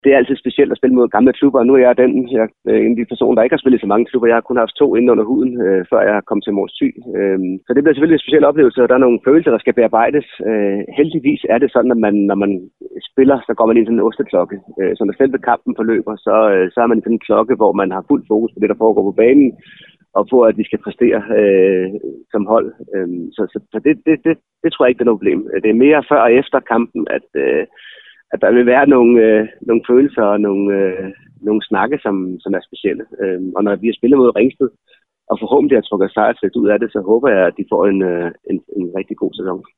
det er altid specielt at spille mod gamle klubber, og nu er jeg en af de personer, der ikke har spillet så mange klubber. Jeg har kun haft 2 inde under huden, før jeg kom til Mors Thy. Så det bliver selvfølgelig en speciel oplevelse, og der er nogle følelser, der skal bearbejdes. Heldigvis er det sådan, at når man spiller, så går man ind i sådan en osteklokke. Så når selve kampen forløber, så er man i sådan en klokke, hvor man har fuld fokus på det, der foregår på banen, og på, at vi skal præstere som hold. Så det tror jeg ikke, det er noget problem. Det er mere før og efter kampen, at der vil være nogle følelser og nogle snakke, som er specielle. Og når vi har spillet mod Ringsted, og forhåbentlig har trukket sejrslægt ud af det, så håber jeg, at de får en rigtig god sæson.